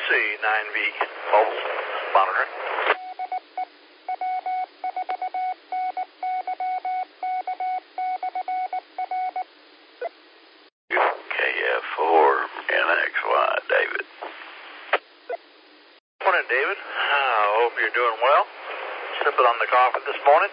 see, 9V mobile monitoring. KF4 NXY, David. Morning, David. I hope you're doing well. Sipping on the coffee this morning.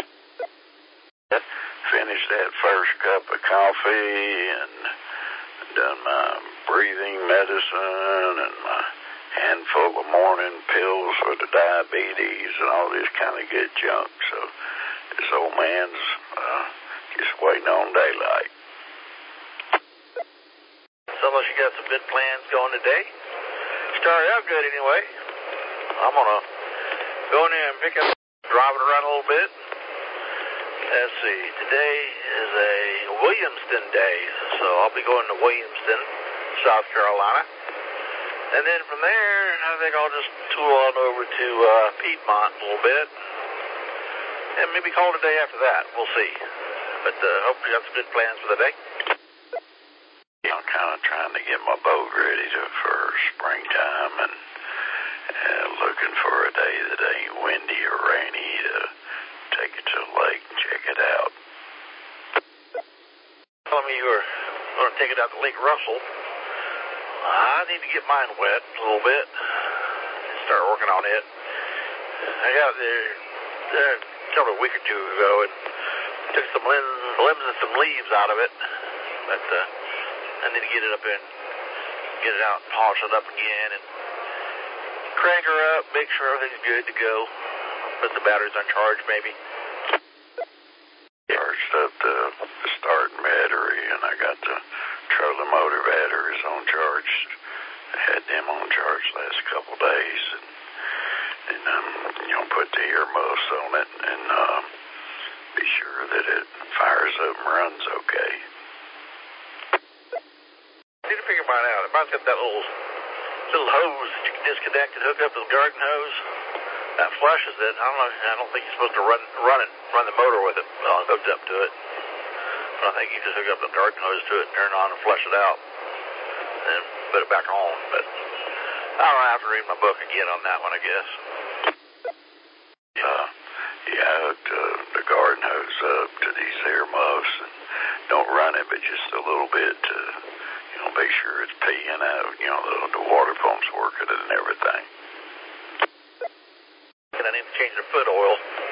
Finished that first cup of coffee and done my breathing medicine and my handful of morning pills for the diabetes and all this kind of good junk. So this old man's just waiting on daylight. Sounds like you got some good plans going today. Started out good anyway. I'm going to go in there and pick up, driving around a little bit. Let's see, today is a Williamston day, so I'll be going to Williamston, South Carolina. And then from there, I think I'll just tool on over to Piedmont a little bit. And maybe call it a day after that. We'll see. But hope you got some good plans for the day. I'm kind of trying to get my boat ready for springtime and looking for a day that ain't windy or rainy to take it to the lake and check it out. Telling me you were going to take it out to Lake Russell. I need to get mine wet a little bit and start working on it. I got there a week or two ago and took some limbs and some leaves out of it. But I need to get it up in, get it out and polish it up again and crank her up, make sure everything's good to go. Put the batteries on charge maybe. Charged up the starting battery and I got the trolling motor batteries on charge. I had them on charge last couple days and put the earmuffs on it and be sure that it fires up and runs okay. I need to figure mine out. Mine's got that little hose that you can disconnect and hook up to the garden hose. That flushes it. I don't think you're supposed to run the motor with it hooked up to it. But I think you just hook up the garden hose to it, turn it on and flush it out, and put it back on. But I don't know, I have to read my book again on that one, I guess. I hooked the garden hose up to these earmuffs and don't run it, but just a little bit to, make sure it's peeing out, the water pump's working and everything. And I need to change the foot oil.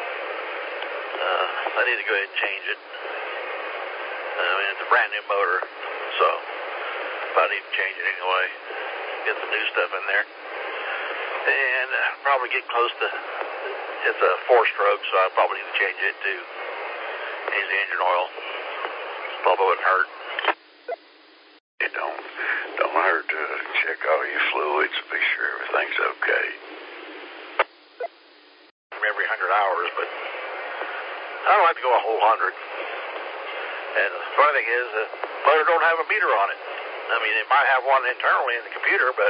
I need to go ahead and change it. It's a brand new motor, so I need to change it anyway. Get some new stuff in there. And probably get close to, it's a 4-stroke, so I probably need to change it too. Change the engine oil. Probably wouldn't hurt. It don't hurt to check all your fluids to be sure everything's okay. Every 100 hours, but I don't like to go a whole 100. And the funny thing is, the motor don't have a meter on it. I mean, it might have one internally in the computer, but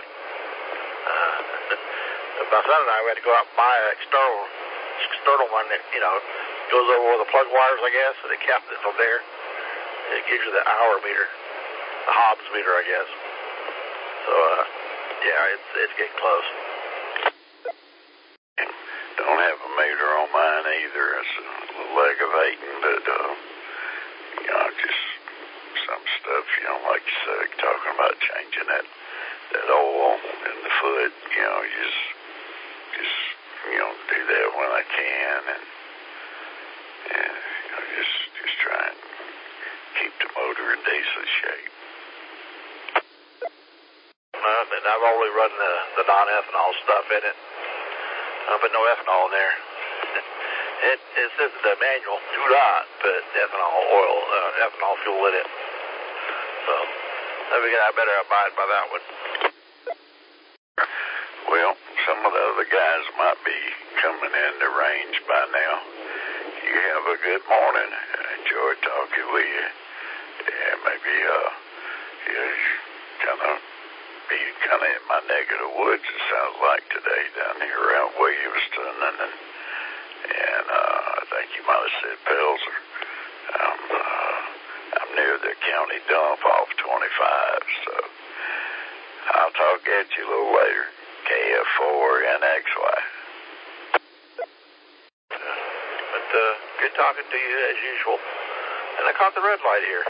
my son and I had to go out and buy an external one that, goes over with the plug wires, I guess, and it kept it from there. It gives you the hour meter, the Hobbs meter, I guess. So, it's getting close. Don't have a meter on mine either. It's a little aggravating, but, just some stuff, like you said, talking about changing that oil in the foot, just do that when I can and just try and keep the motor in decent shape. And I've already run the non-ethanol stuff in it. I put no ethanol in there. It says in the manual, do not put ethanol fuel in it. So I figured I better abide by that one. Well, some of the other guys might be coming in the range by now. You have a good morning. I enjoyed talking with you. Yeah, maybe kind of in my neck of the woods, it sounds like today down here around Williamston, and I think you might have said Pelzer. I'm near the county dump off 25, so I'll talk at you a little later. KF4NXY. But good talking to you as usual. And I caught the red light here.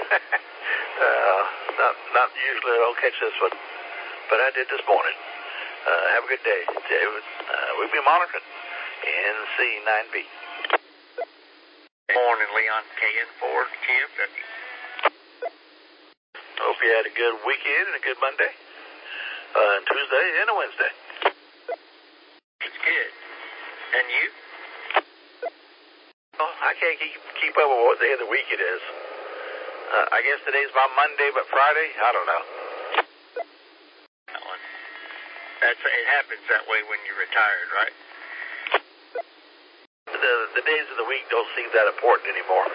Not usually I don't catch this one, but I did this morning. Have a good day, David. We'll be monitoring NC9B. Morning, Leon. KN4 KFW. Hope you had a good weekend and a good Monday, Tuesday and a Wednesday. It's good. And you? Oh, I can't keep up with what day of the week it is. I guess today's my Monday, but Friday? I don't know. It happens that way when you're retired, right? The days of the week don't seem that important anymore.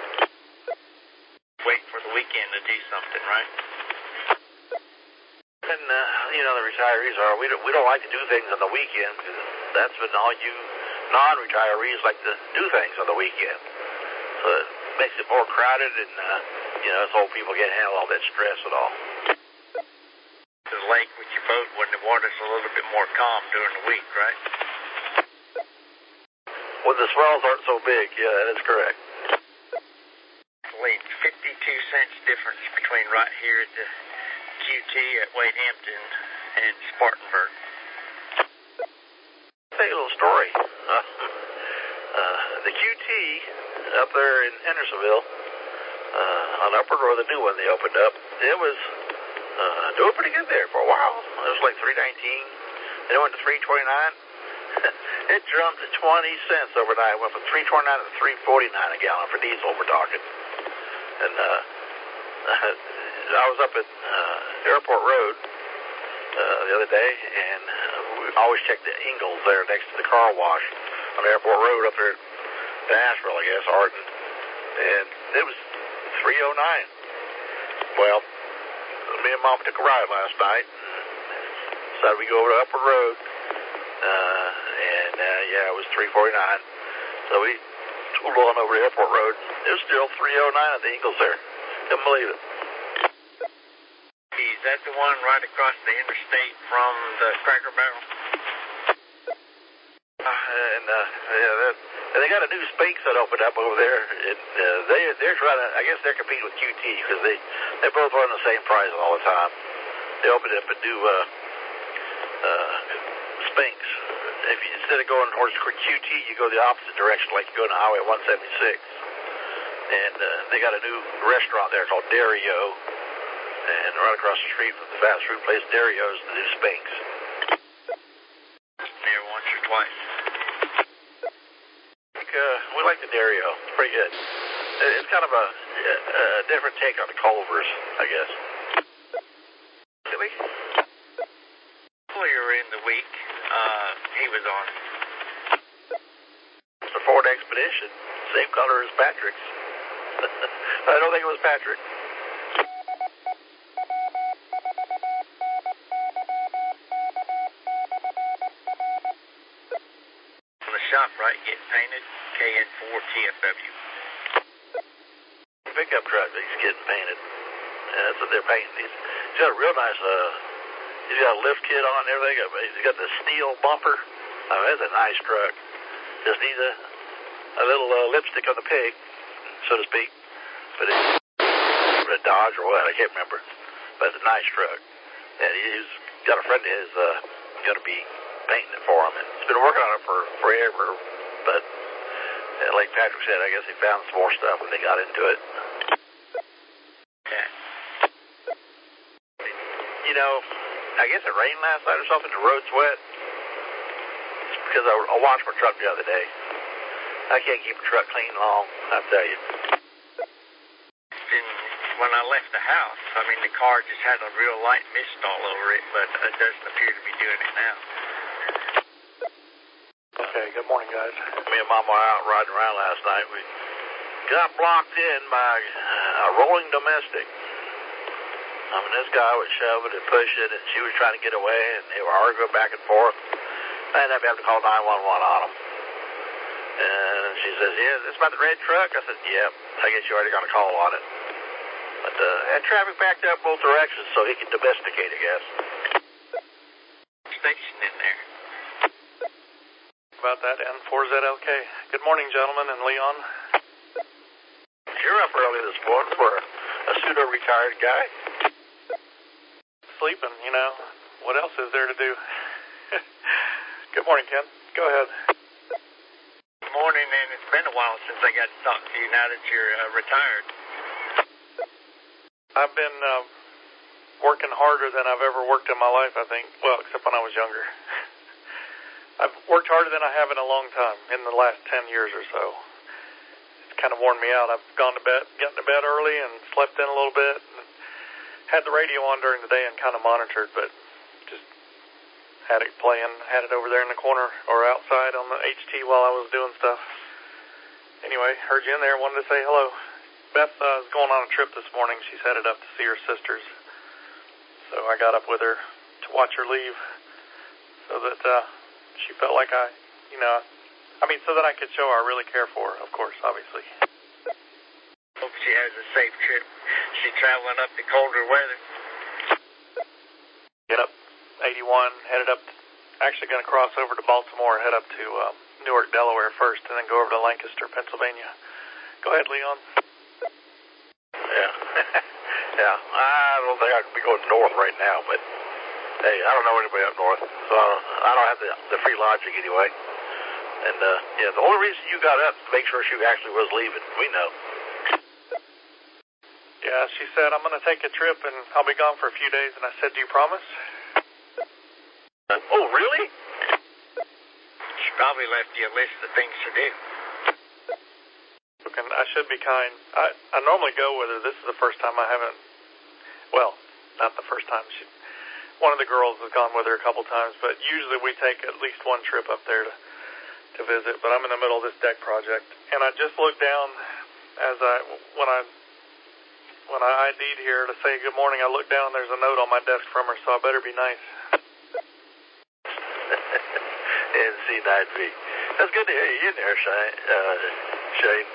Wait for the weekend to do something, right? And, the retirees are, we don't like to do things on the weekend because that's when all you non-retirees like to do things on the weekend. So it makes it more crowded and, us old people can't handle all that stress and all. The lake with your boat when the water's a little bit more calm during the week, right? When the swells aren't so big, yeah, that's correct. Only 52 cents difference between right here at the QT at Wade Hampton and Spartanburg. I'll tell you a little story. The QT up there in Hendersonville, on Upward Road, the new one they opened up, it was doing pretty good there for a while. It was like $3.19. Then it went to $3.29. It jumped to 20 cents overnight. It went from $3.29 to $3.49 a gallon for diesel, we're talking. And I was up at Airport Road the other day, and we always check the Ingalls there next to the car wash on Airport Road up there in Asheville, I guess, Arden. And it was $3.09. Well, me and Mom took a ride last night. Decided we go over to Upward Road. It was $3.49. So we tooled on over to Airport Road. It was still $3.09 at the Ingalls there. Couldn't believe it. Is that the one right across the interstate from the Cracker Barrel? And they got a new Spinks that opened up over there. They're trying to, I guess they're competing with QT because they both run the same price all the time. They opened up a new Spinks. If you, instead of going towards QT, you go the opposite direction, like you go to Highway 176. And they got a new restaurant there called Dario. And right across the street from the fast food place, Dario's the new Spinks. There once or twice. We like the Dario. It's pretty good. It's kind of a different take on the Culvers, I guess. Really? Earlier in the week, he was on. It's a Ford Expedition. Same color as Patrick's. I don't think it was Patrick. On the shop, right, getting painted. KN4 TFW. Pickup truck, he's getting painted. That's what they're painting. He's got a real nice, he's got a lift kit on and everything. He's got the steel bumper. I mean, that's a nice truck. Just needs a little lipstick on the pig, so to speak. But it's a Dodge or what, I can't remember. But it's a nice truck. And he's got a friend of his going to be painting it for him. And he's been working on it for forever. But like Patrick said, I guess he found some more stuff when they got into it. Yeah. I guess it rained last night or something. The road's wet. It's because I washed my truck the other day. I can't keep a truck clean long, I tell you. And when I left the house, the car just had a real light mist all over it, but it doesn't appear to be doing it now. Okay, good morning, guys. Me and Mom were out riding around last night. We got blocked in by a rolling domestic. This guy was shoving and pushing, and she was trying to get away, and they were arguing back and forth. I ended up having to call 911 on them. And she says, yeah, this about the red truck? I said, yeah, I guess you already got a call on it. But and traffic backed up both directions, so he could domesticate, I guess. about that, N4ZLK. Good morning, gentlemen, and Leon. You're up early this morning for a pseudo-retired guy. Sleeping, you know. What else is there to do? Good morning, Ken. Go ahead. Good morning, and it's been a while since I got to talk to you now that you're retired. I've been working harder than I've ever worked in my life, I think. Well, except when I was younger. I've worked harder than I have in a long time, in the last 10 years or so. It's kind of worn me out. I've gotten to bed early and slept in a little bit, and had the radio on during the day and kind of monitored, but just had it playing, had it over there in the corner or outside on the HT while I was doing stuff. Anyway, heard you in there, wanted to say hello. Beth is going on a trip this morning. She's headed up to see her sisters. So I got up with her to watch her leave so that she felt like so that I could show her I really care for her, of course, obviously. Hope she has a safe trip. She's traveling up to colder weather. Get up 81, headed up, actually going to cross over to Baltimore, head up to Newark, Delaware first, and then go over to Lancaster, Pennsylvania. Go ahead, Leon. Yeah. Yeah, I don't think I could be going north right now, but hey, I don't know anybody up north, so I don't have the free logic anyway. And the only reason you got up is to make sure she actually was leaving. We know. Yeah, she said, I'm going to take a trip and I'll be gone for a few days, and I said, do you promise? Oh, really? She probably left you a list of things to do. And I should be kind. I normally go with her. This is the first time I haven't. Well, not the first time. One of the girls has gone with her a couple times, but usually we take at least one trip up there to visit. But I'm in the middle of this deck project, and I just looked down when I ID'd here to say good morning. I looked down and there's a note on my desk from her, so I better be nice. NC9V. That's good to hear you in there, Shane.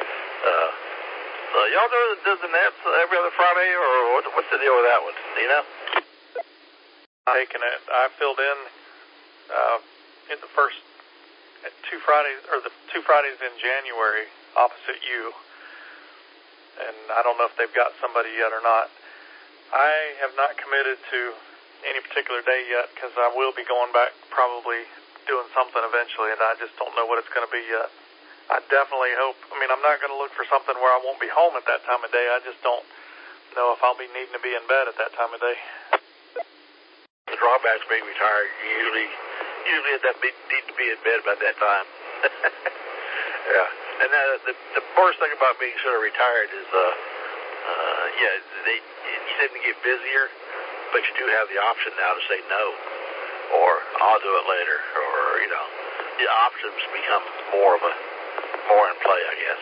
Y'all does the nets every other Friday, or what's the deal with that one? Do you know? Taking it. I filled in the first two Fridays in January opposite you, and I don't know if they've got somebody yet or not. I have not committed to any particular day yet because I will be going back, probably doing something eventually, and I just don't know what it's going to be yet. I definitely hope. I'm not going to look for something where I won't be home at that time of day. I just don't know if I'll be needing to be in bed at that time of day. The drawbacks of being retired, you usually need to be in bed about that time. Yeah. And the worst thing about being sort of retired is, you tend to get busier, but you do have the option now to say no, or I'll do it later, or the options become more in play, I guess.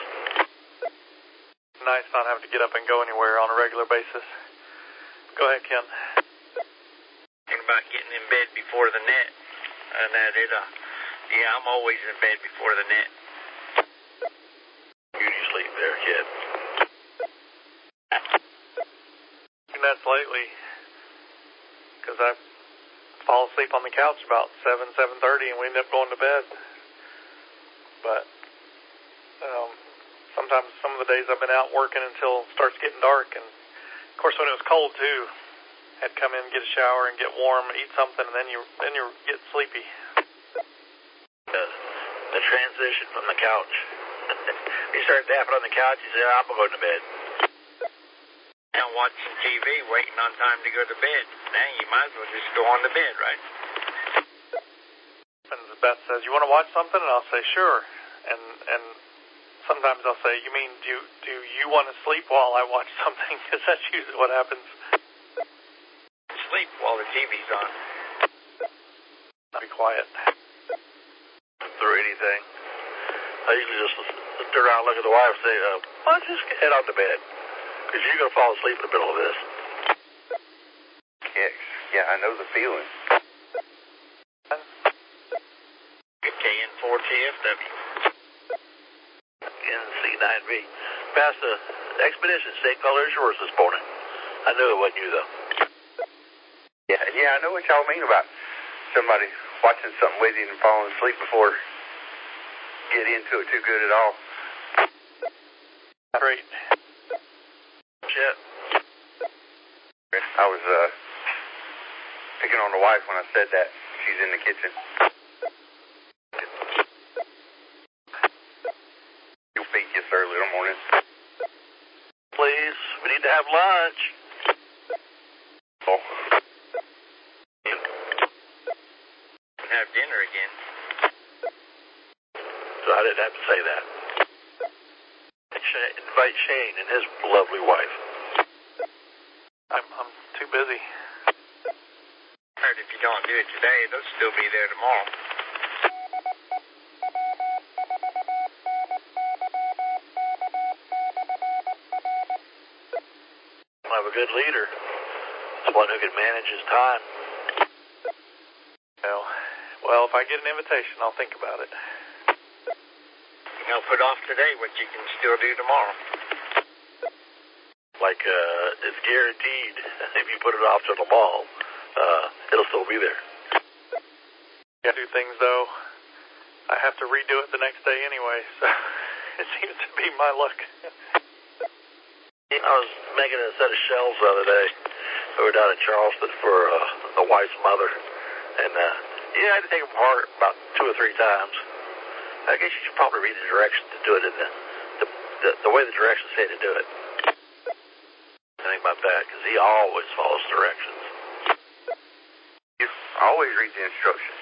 Nice not having to get up and go anywhere on a regular basis. Go ahead, Ken. Thinking about getting in bed before the net, and I'm always in bed before the net. You sleep there, kid. Nets lately, because I fall asleep on the couch about 7:30, and we end up going to bed. But sometimes some of the days I've been out working until it starts getting dark, and of course when it was cold too, I'd come in, get a shower, and get warm, eat something, and then you get sleepy. The transition from the couch. You start napping on the couch, you say, I'm going to bed. And watching TV, waiting on time to go to bed. Now you might as well just go on to bed, right? And Beth says, you want to watch something? And I'll say, sure. And sometimes I'll say, you mean, do you want to sleep while I watch something? Because that's usually what happens. Sleep while the TV's on. Be quiet. Through anything. I usually just turn around and look at the wife and say, why don't you just head on to bed? Because you're going to fall asleep in the middle of this. Yeah, I know the feeling. KN4TFW. NC9V. Passed the expedition. Same color as yours this morning. I knew it wasn't you, though. Yeah, I know what y'all mean about somebody watching something with you and falling asleep before get into it too good at all. Great. Shit. I was picking on the wife when I said that. She's in the kitchen. You'll feed you early in the morning. Please, we need to have lunch. Oh. Have dinner again. So I didn't have to say that. Invite Shane and his lovely wife. I'm too busy. Heard if you don't do it today, they'll still be there tomorrow. I have a good leader. Someone who can manage his time. Well, if I get an invitation, I'll think about it. You know, put off today what you can still do tomorrow. Like, it's guaranteed. If you put it off to the mall, it'll still be there. Yeah, do things, though. I have to redo it the next day anyway, so it seems to be my luck. I was making a set of shelves the other day. We were down in Charleston for the wife's mother. And, I had to take them apart about 2 or 3 times. I guess you should probably read the directions to do it in the way the directions say to do it. Think about that, because he always follows directions. You always read the instructions.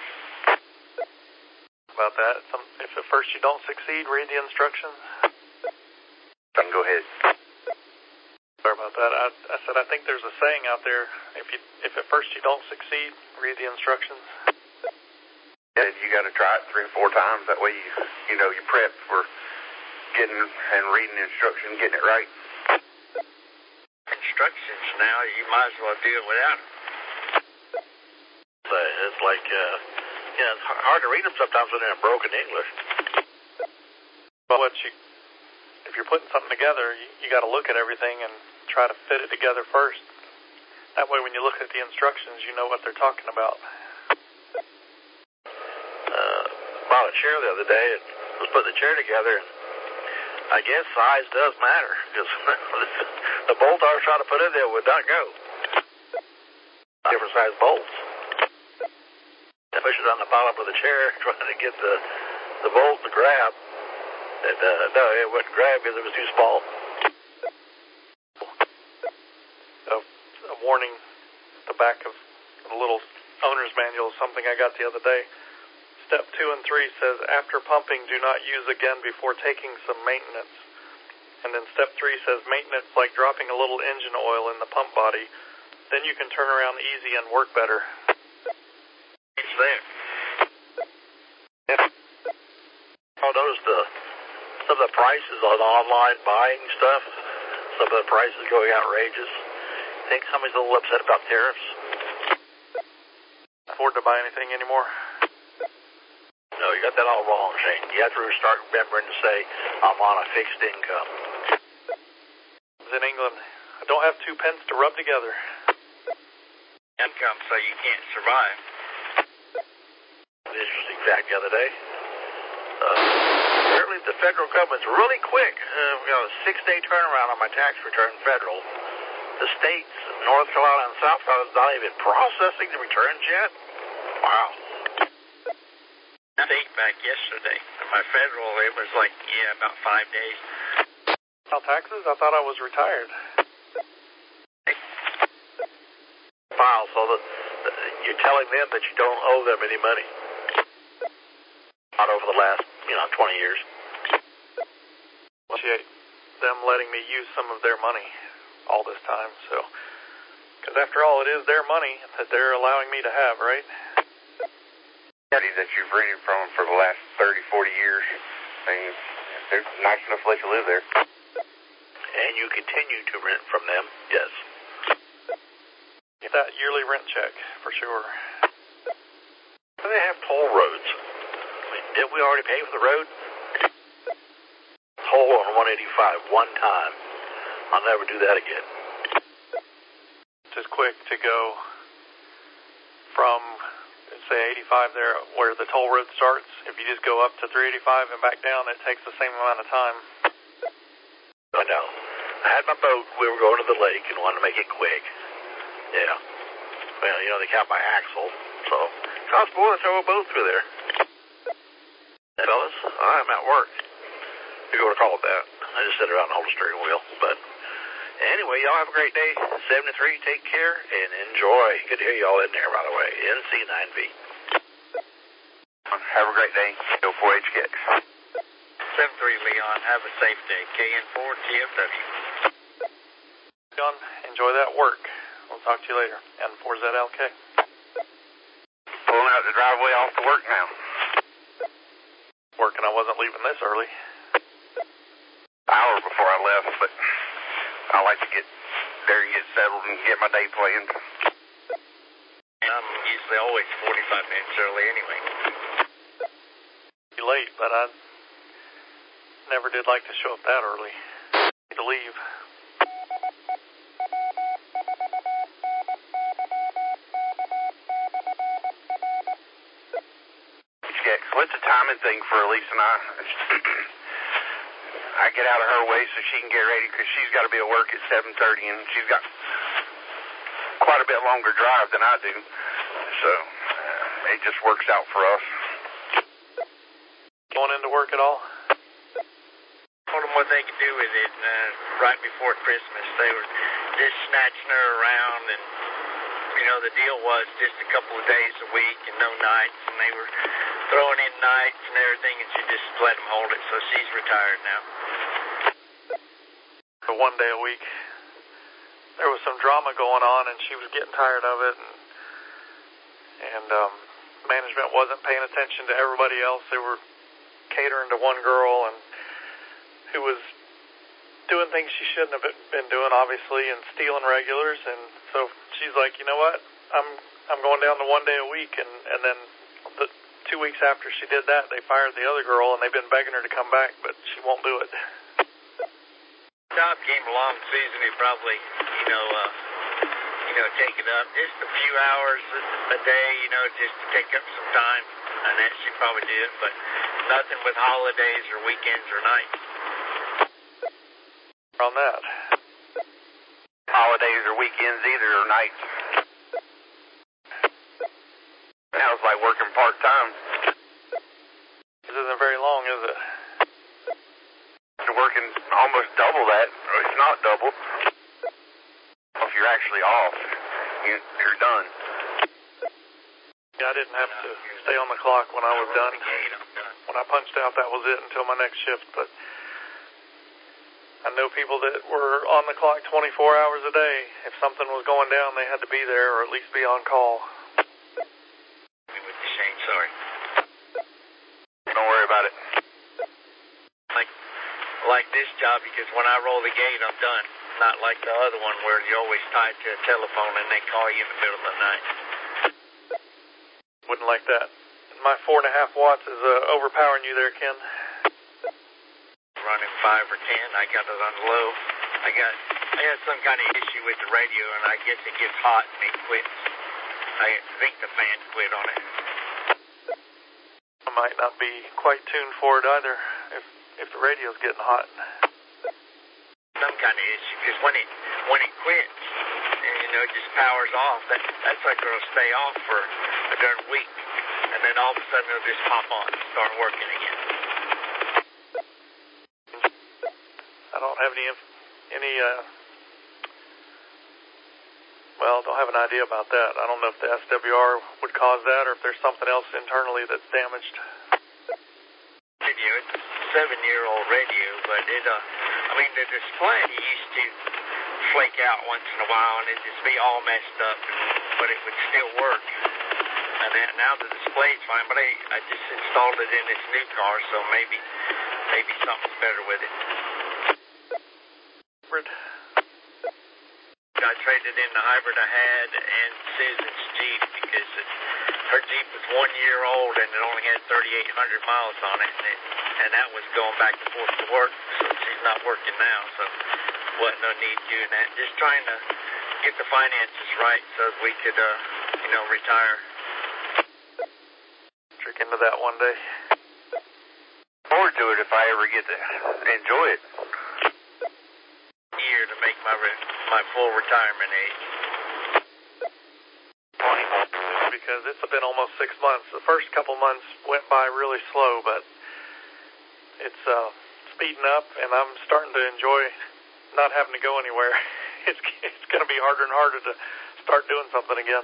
About that, if at first you don't succeed, read the instructions. Go ahead. Sorry about that. I said I think there's a saying out there. If at first you don't succeed, read the instructions. Yeah, you got to try it 3 or 4 times. That way you know you prep for getting and reading the instructions, getting it right. Instructions now, you might as well do it without them. It's like, it's hard to read them sometimes when they're in broken English. But if you're putting something together, you got to look at everything and try to fit it together first. That way, when you look at the instructions, you know what they're talking about. Bought a chair the other day and was putting the chair together, and I guess size does matter, because the bolt I was trying to put in there would not go. Different size bolts. I pushed it on the bottom of the chair, trying to get the bolt to grab. And no, it wouldn't grab because it was too small. A warning at the back of the little owner's manual is something I got the other day. Step 2 and 3 says, after pumping, do not use again before taking some maintenance. And then step 3 says, maintenance like dropping a little engine oil in the pump body. Then you can turn around easy and work better. It's there. Yeah. I noticed some of the prices on online buying stuff, some of the prices going outrageous. I think somebody's a little upset about tariffs. Afford to buy anything anymore? No, you got that all wrong, Shane. You have to start remembering to say, I'm on a fixed income. I was in England. I don't have 2 pence to rub together. Income, so you can't survive. An interesting fact the other day. Apparently the federal government's really quick. We got a 6-day turnaround on my tax return federal. The states, North Carolina and South Carolina, is not even processing the returns yet. Wow. I think back yesterday. My federal, it was like, about 5 days. File taxes? I thought I was retired. File, so that you're telling them that you don't owe them any money. Not over the last, 20 years. Appreciate them letting me use some of their money all this time, so. Because after all, it is their money that they're allowing me to have, right? That you've rented from them for the last 30, 40 years. They're nice enough to let you live there. And you continue to rent from them, yes. Get that yearly rent check, for sure. They have toll roads. Didn't we already pay for the road? Toll on 185 one time. I'll never do that again. Just quick to go from say 85 there where the toll road starts. If you just go up to 385 and back down, it takes the same amount of time. I know. I had my boat. We were going to the lake and wanted to make it quick. Yeah. Well, you know, they count by axle, so cost more to throw a boat through there. Fellas, I'm at work. If you want to call it that. I just sit around and hold a steering wheel. But anyway, y'all have a great day. 73, take care and enjoy. Good to hear y'all in there, by the way. NC9V. Have a great day. Go 4HKX. 73 Leon, have a safe day. KN4 TFW. John, enjoy that work. We'll talk to you later. N4ZLK. Pulling out the driveway off to work now. Working, I wasn't leaving this early. Hour before I left, but I like to get there and get settled and get my day planned. I'm usually always 45 minutes early anyway. Be late, but I never did like to show up that early. To leave. What's the timing thing for Elise and I? I get out of her way so she can get ready because she's got to be at work at 7:30 and she's got quite a bit longer drive than I do. So it just works out for us. Going into work at all? Told them what they could do with it right before Christmas. They were just snatching her around, and you know the deal was just a couple of days a week and no nights, and they were throwing in nights and everything, and she just let them hold it. So she's retired now. For 1 day a week. There was some drama going on, and she was getting tired of it, and management wasn't paying attention to everybody else. They were catering to one girl and who was doing things she shouldn't have been doing, obviously, and stealing regulars. And so she's like, you know what? I'm going down to 1 day a week. And then 2 weeks after she did that, they fired the other girl, and they've been begging her to come back, but she won't do it. Job came along, Susan, who probably, take it up just a few hours a day, just to take up some time, and that she'd probably do it, but nothing with holidays or weekends or nights. On that. Holidays or weekends either, or nights. Sounds like working part-time. This isn't very long, is it? You're working almost double that, or it's not double. If you're actually off, you're done. Yeah, I didn't have to stay on the clock when I was done. When I punched out, that was it until my next shift, but I know people that were on the clock 24 hours a day. If something was going down, they had to be there or at least be on call. With the Shane, sorry. Don't worry about it. Like this job, because when I roll the gate, I'm done. Not like the other one where you're always tied to a telephone and they call you in the middle of the night. Wouldn't like that. My 4.5 watts is overpowering you there, Ken. Running 5 or 10, I got it on low. I had some kind of issue with the radio, and I guess it gets hot and it quits. I think the fan quit on it. I might not be quite tuned for it either if the radio's getting hot. Some kind of issue, because when it quits, and it just powers off, that's like it'll stay off for a darn week, and then all of a sudden it'll just pop on and start working again. I don't have don't have an idea about that. I don't know if the SWR would cause that or if there's something else internally that's damaged. Radio, it's a 7-year-old radio, but the display used to flake out once in a while and it'd just be all messed up, but it would still work. And then now the display's fine, but I just installed it in this new car, so maybe something's better with it. I traded in the hybrid I had and Susan's Jeep because her Jeep was 1 year old and it only had 3,800 miles on it, and that was going back and forth to work, so she's not working now, so wasn't no need doing that. Just trying to get the finances right so we could, retire. into that one day. Forward to it if I ever get to enjoy it. Year to make my full retirement age. Because it's been almost 6 months. The first couple months went by really slow, but it's speeding up, and I'm starting to enjoy not having to go anywhere. It's going to be harder and harder to start doing something again.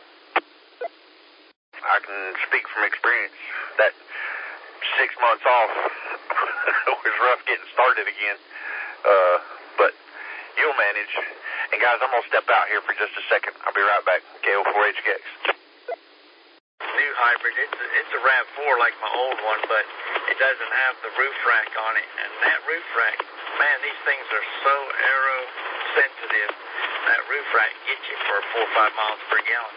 I can speak from experience. That 6 months off was rough getting started again, but you'll manage. And guys, I'm going to step out here for just a second. I'll be right back. KO4HKX. New hybrid, it's a RAV4 like my old one, but it doesn't have the roof rack on it. And that roof rack, man, these things are so aero sensitive. That roof rack gets you for 4 or 5 miles per gallon.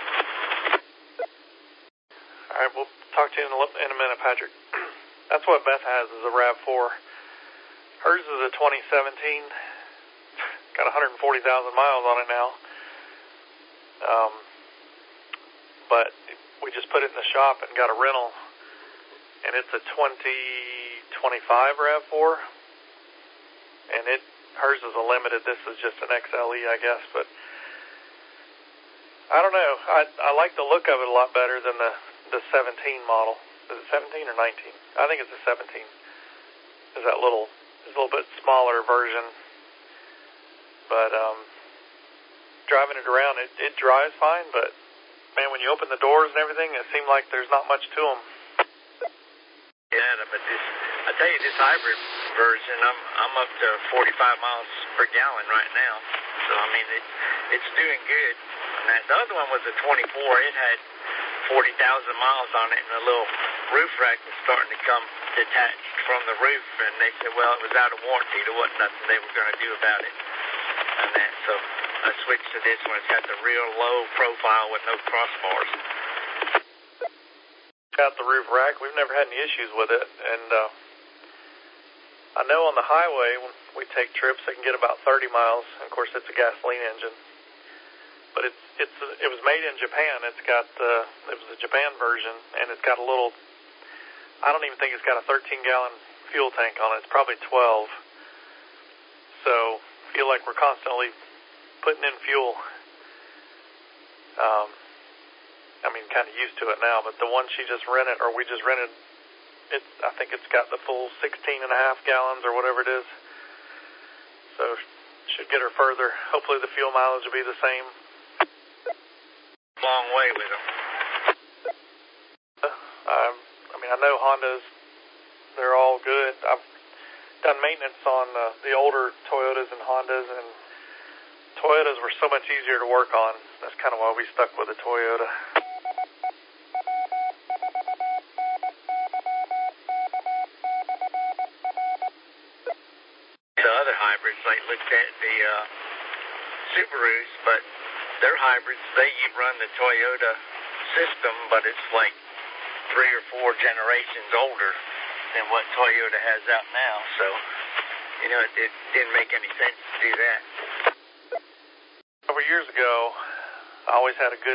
All right, we'll talk to you in a minute, Patrick. That's what Beth has, is a RAV4. Hers is a 2017. Got 140,000 miles on it now. But we just put it in the shop and got a rental, and it's a 2025 RAV4. And hers is a limited. This is just an XLE, I guess. But I don't know. I like the look of it a lot better than the 17 model. Is it 17 or 19? I think it's a 17. It's a little bit smaller version. But driving it around, it drives fine. But man, when you open the doors and everything, it seemed like there's not much to them. Yeah, but I tell you, this hybrid version, I'm up to 45 miles per gallon right now. So I mean, it's doing good. And the other one was a 24. It had 40,000 miles on it, and the little roof rack was starting to come detached from the roof. And they said, well, it was out of warranty. There wasn't nothing they were going to do about it. And that, so I switched to this one. It's got the real low profile with no crossbars. Got the roof rack. We've never had any issues with it, and I know on the highway when we take trips, it can get about 30 miles. And of course, it's a gasoline engine, but it was made in Japan. It was a Japan version, and it's got a little. I don't even think it's got a 13-gallon fuel tank on it. It's probably 12. So I feel like we're constantly putting in fuel. I mean, kind of used to it now, but the one we just rented, I think it's got the full 16.5 gallons or whatever it is. So should get her further. Hopefully the fuel mileage will be the same. Long way with them. I mean, I know Hondas, they're all good. I've done maintenance on the older Toyotas and Hondas, and Toyotas were so much easier to work on. That's kind of why we stuck with a Toyota. The other hybrids, I looked at the Subarus, but their hybrids, they run the Toyota system, but it's like 3 or 4 generations older than what Toyota has out now. So, you know, it didn't make any sense to do that. Several years ago, I always had a good,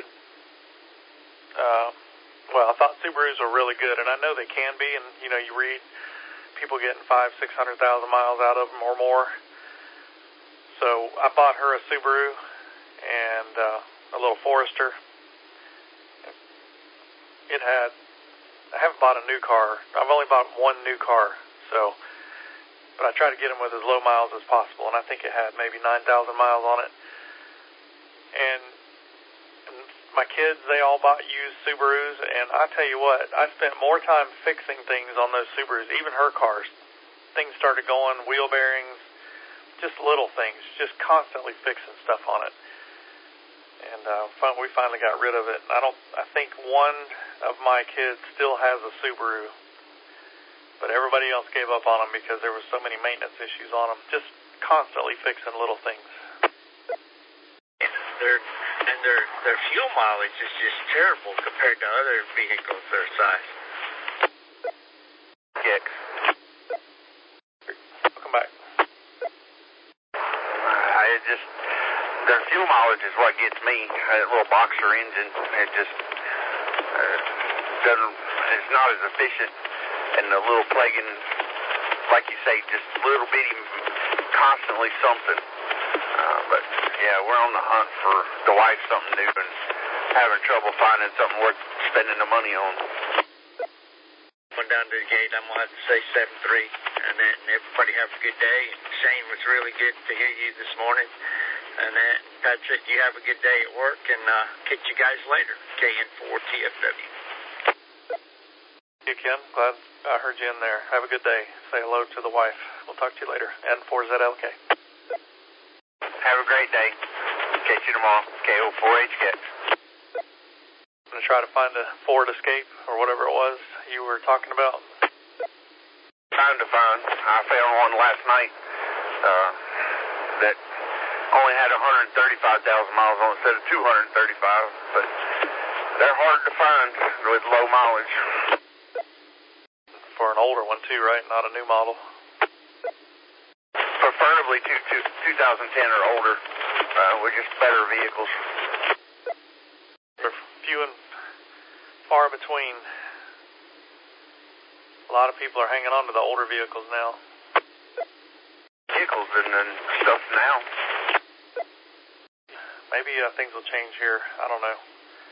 I thought Subarus were really good, and I know they can be, and, you know, you read people getting 500,000-600,000 miles out of them or more. So I bought her a Subaru and a little Forester. I haven't bought a new car. I've only bought one new car, but I try to get them with as low miles as possible, and I think it had maybe 9,000 miles on it. And my kids, they all bought used Subarus, and I tell you what, I spent more time fixing things on those Subarus, even her cars. Things started going, wheel bearings, just little things, just constantly fixing stuff on it. And we finally got rid of it. I think one of my kids still has a Subaru, but everybody else gave up on them because there was so many maintenance issues on them, just constantly fixing little things. Their fuel mileage is just terrible compared to other vehicles their size. Kicks. Welcome back. Their fuel mileage is what gets me. That little boxer engine, it just doesn't it's not as efficient and a little plaguing, like you say, just little bitty, constantly something. But yeah, we're on the hunt for the wife something new and having trouble finding something worth spending the money on. Went down to the gate. I'm going to have to say 7-3. And everybody have a good day. Shane, was really good to hear you this morning. And Patrick, you have a good day at work, and catch you guys later. KN4TFW. Thank you, Ken. Glad I heard you in there. Have a good day. Say hello to the wife. We'll talk to you later. N4ZLK. Have a great day. Catch you tomorrow. KO4HK. I'm going to try to find a Ford Escape or whatever it was you were talking about. Time to find. I found one last night that only had 135,000 miles on it instead of 235, but they're hard to find with low mileage. For an older one too, right? Not a new model. Preferably 2010 or older, with just better vehicles. They're few and far between. A lot of people are hanging on to the older vehicles now. Vehicles and stuff now. Maybe things will change here. I don't know.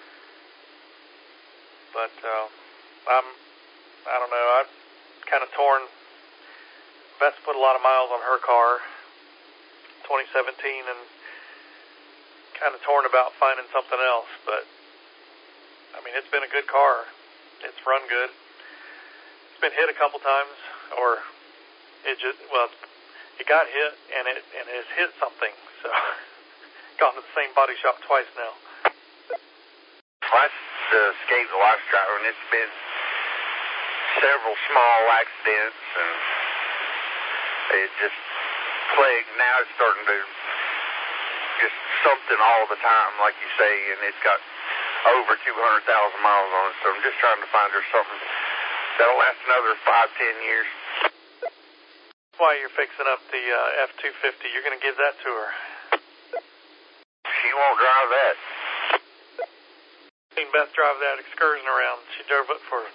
But I don't know. I'm kind of torn. Beth put a lot of miles on her car, 2017, and kind of torn about finding something else. But I mean, it's been a good car. It's run good. It's been hit a couple times, or it got hit and it has hit something. So gone to the same body shop twice now. That's the Escape the wife's driving. It's been several small accidents, and it just plagued. Now it's starting to just something all the time, like you say, and it's got over 200,000 miles on it. So I'm just trying to find her something that'll last another 5-10 years. That's why you're fixing up the F-250. You're going to give that to her. She won't drive that. I've seen Beth drive that Excursion around. She drove it for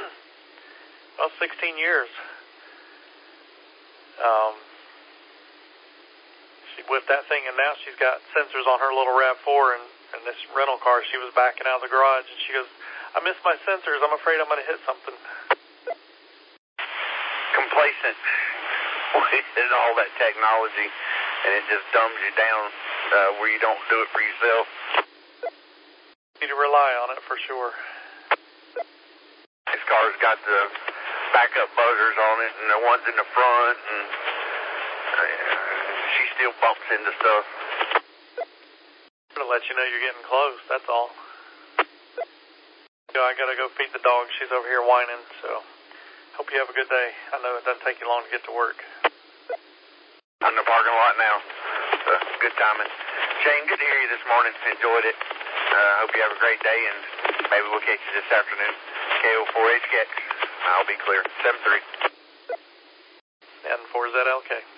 16 years. She whipped that thing, and now she's got sensors on her little RAV4 and this rental car. She was backing out of the garage, and she goes, "I miss my sensors. I'm afraid I'm going to hit something." Complacent with all that technology, and it just dumbs you down where you don't do it for yourself. You need to rely on it for sure. This car's got the backup buzzers on it, and the ones in the front, and she still bumps into stuff. I'm going to let you know you're getting close, that's all. I got to go feed the dog. She's over here whining, so hope you have a good day. I know it doesn't take you long to get to work. I'm in the parking lot now. Good timing. Shane, good to hear you this morning. Enjoyed it. Hope you have a great day, and maybe we'll catch you this afternoon. KO4HK. I'll be clear. 7-3. N4ZLK.